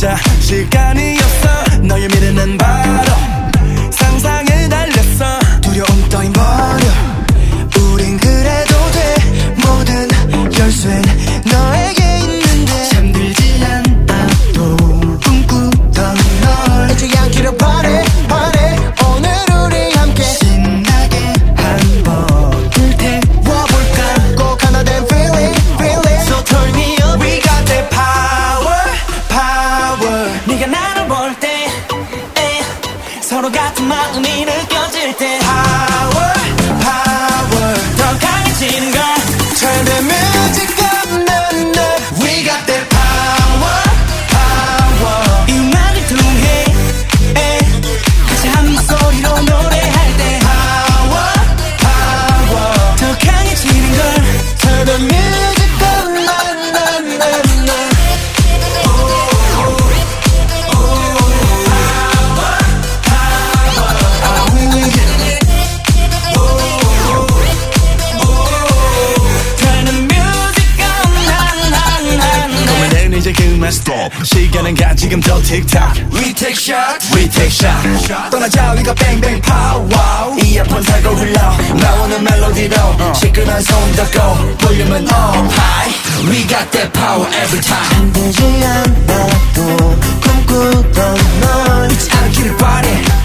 진짜 시간이었어. 너의 미래는 바로 상상에 달렸어. 두려움 따윈 버려. 우린 그래도 돼. 모든 열쇠는 너에게 있는데 잠들지 않아도 꿈꾸던 널 잊지 않기를 바래. 오늘 우리 함께 신나게 한번 불태워볼까. 꼭 하나 된 feeling. So turn me up. We got that power. 네가 나를 볼 때 서로 같은 마음이 느껴질 때 power. 더 강해지는 걸 turn the music up. We got that power. 이 음악을 통해 같이 한 목소리로 노래할 때 power. 더 강해지는 걸 turn the music up. 이제 그만 stop. 시간은 가 지금도 틱탁. We take shot. 떠나자 우리가 bang bang pow. 이어폰 달고 흘러 나오는 멜로디로 시끄러운 손 닫고 볼륨은 up high. We got that power every time. 잠들지 않아도 꿈꾸던 널 잊지 않기를 바래.